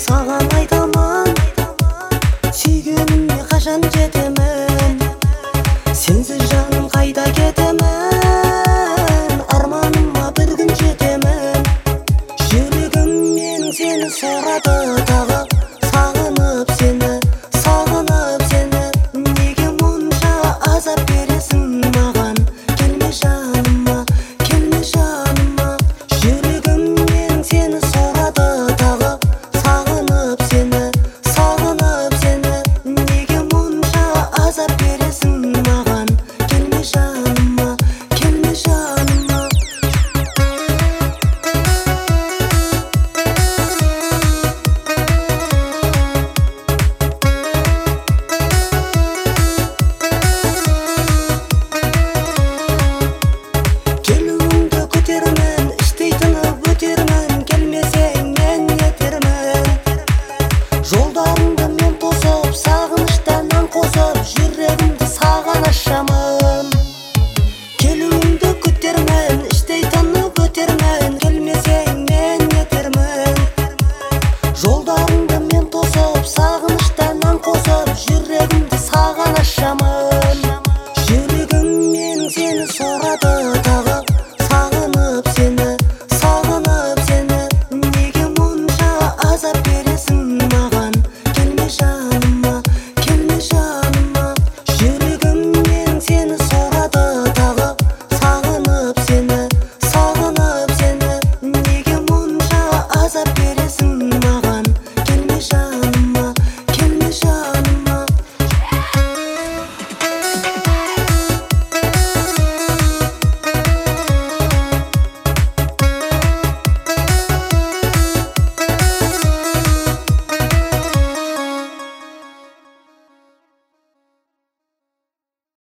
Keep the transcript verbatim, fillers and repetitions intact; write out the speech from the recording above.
саған айтамын, сүйгеніңе қашан жетемін, сенсіз жаным қайда кетемін, арманыма бір күн жетемін. Жүрегім менің сені сұрады тағы, сағынып сені, сағынып сені. Неге мұнша азап бересің маған, келме жаныма, келме жаныма. Жүрегім менің сені сұрады тағы, сағынып сені, сағынып сені. Неге мұнша азап бересің маған, келме жаныма, келме жаныма. Келуіңді көтермін, іштей тынып өтермін, келмесең мен нетермін. Жолда